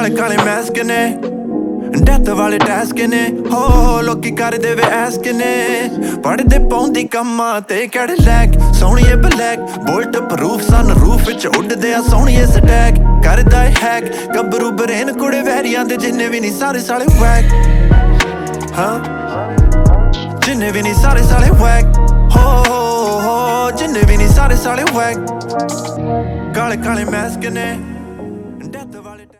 ਕਾਲੇ ਕਾਲੇ ਮੈਸਕ ਨੇ ਡੈਥ ਵਾਲੇ ਟੈਸਕ ਨੇ ਹੋ ਲੋਕੀ ਕਰਦੇ ਵੇ ਐਸਕ ਨੇ ਪੜਦੇ ਪਾਉਂਦੀ ਕੰਮਾਂ ਤੇ ਕੈਡਿਲੈਕ ਸੋਹਣੀਏ black bullet proof sun roof ਵਿੱਚ ਉੱਡਦੇ ਆ ਸੋਹਣੀਏ ਸਟੈਕ ਕਰਦਾ ਏ ਹੈਕ ਗੱਭਰੂ ਬਰੇਨ ਕੁੜੇ ਵਹਿਰੀਆਂ ਦੇ ਜਿੰਨੇ ਵੀ ਨਹੀਂ ਸਾਰੇ ਸਾਲੇ ਵੈਕ ਹਾਂ ਜਿੰਨੇ ਵੀ ਨਹੀਂ ਸਾਰੇ ਸਾਲੇ ਵੈਕ ਹੋ ਜਿੰਨੇ ਵੀ ਨਹੀਂ ਸਾਰੇ ਸਾਲੇ ਵੈਕ ਕਾਲੇ ਕਾਲੇ ਮੈਸਕ ਨੇ